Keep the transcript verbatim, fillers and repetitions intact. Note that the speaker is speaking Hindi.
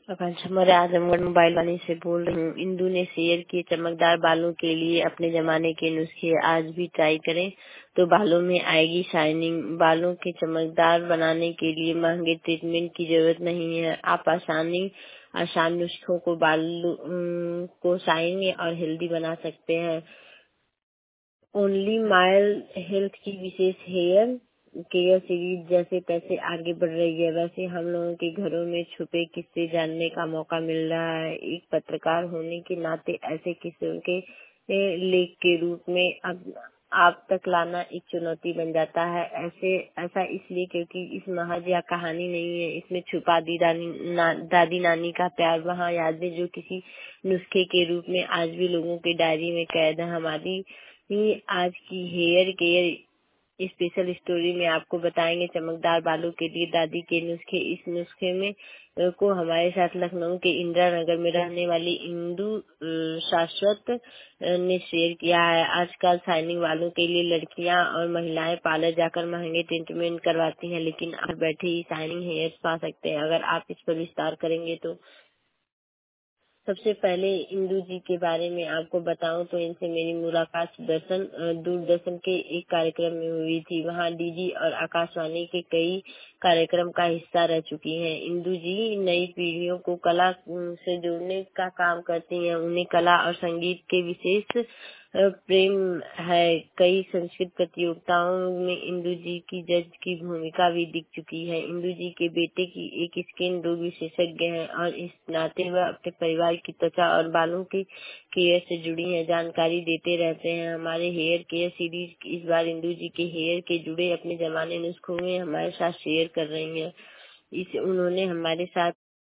आकांक्षा मौर्य आजमगढ़ मोबाइल वाणी से बोल रही हूँ। इंदु ने शेयर किए चमकदार बालों के लिए अपने जमाने के नुस्खे आज भी ट्राई करें तो बालों में आएगी शाइनिंग। बालों के चमकदार बनाने के लिए महंगे ट्रीटमेंट की जरूरत नहीं है। आप आसानी आसान नुस्खों को बालों अम, को शाइनी और हेल्दी बना सकते हैं। ओनली माइल्ड हेल्थ की विशेष हेयर केयर सीरीज जैसे तैसे आगे बढ़ रही है, वैसे हम लोगों के घरों में छुपे किस्से जानने का मौका मिल रहा है। एक पत्रकार होने के नाते ऐसे किस्सों के ए, लेख के रूप में अब आप तक लाना एक चुनौती बन जाता है। ऐसे ऐसा इसलिए क्योंकि इस महज या कहानी नहीं है, इसमें छुपा दी दानी ना, दादी नानी का प्यार, वहाँ यादें जो किसी नुस्खे के रूप में आज भी लोगों के डायरी में कैद है। हमारी ही आज की हेयर केयर स्पेशल स्टोरी में आपको बताएंगे चमकदार बालों के लिए दादी के नुस्खे। इस नुस्खे में अ, को हमारे साथ लखनऊ के इंदिरा नगर में रहने वाली इंदु अ, शाश्वत अ, ने शेयर किया है। आजकल शाइनिंग बालों के लिए लड़कियां और महिलाएं पार्लर जाकर महंगे ट्रीटमेंट करवाती हैं, लेकिन आप बैठे ही शाइनिंग हेयर्स पा सकते हैं अगर आप इस पर विस्तार करेंगे तो। सबसे पहले इंदु जी के बारे में आपको बताऊं तो इनसे मेरी मुलाकात दर्शन अ, दूरदर्शन के एक कार्यक्रम में हुई थी। वहां डीडी और आकाशवाणी के कई कार्यक्रम का हिस्सा रह चुकी हैं। इंदु जी नई पीढ़ियों को कला अम, से जोड़ने का काम करती हैं। उन्हें कला और संगीत के विशेष अ, प्रेम है। कई संस्कृत प्रतियोगिताओं में इंदु जी की जज की भूमिका भी दिख चुकी है। इंदु जी के बेटे की एक स्किन रोग विशेषज्ञ हैं और इस नाते वह अपने परिवार की त्वचा और बालों की केयर से जुड़ी हैं, जानकारी देते रहते हैं। हमारे हेयर केयर सीरीज इस बार इंदु जी के हेयर के जुड़े अपने जमाने नुस्खों में हमारे साथ शेयर कर रही हैं। इस उन्होंने हमारे साथ